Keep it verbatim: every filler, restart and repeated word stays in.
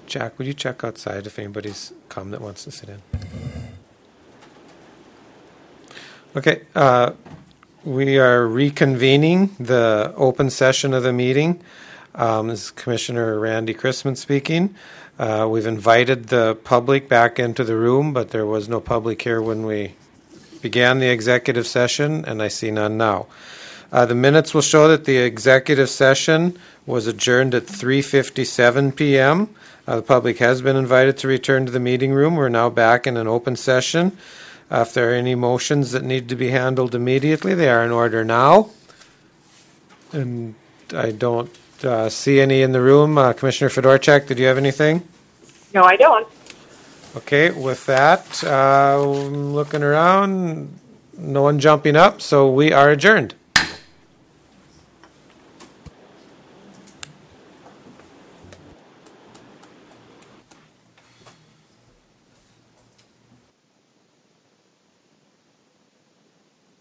Jack, would you check outside if anybody's come that wants to sit in? Okay, uh, we are reconvening the open session of the meeting. Um, this is Commissioner Randy Chrisman speaking. Uh, we've invited the public back into the room, but there was no public here when we began the executive session, and I see none now. Uh, the minutes will show that the executive session was adjourned at three fifty-seven p.m. Uh, the public has been invited to return to the meeting room. We're now back in an open session. Uh, if there are any motions that need to be handled immediately, they are in order now. And I don't uh, see any in the room. Uh, Commissioner Fedorchak, did you have anything? No, I don't. Okay, with that, uh, looking around, no one jumping up, so we are adjourned.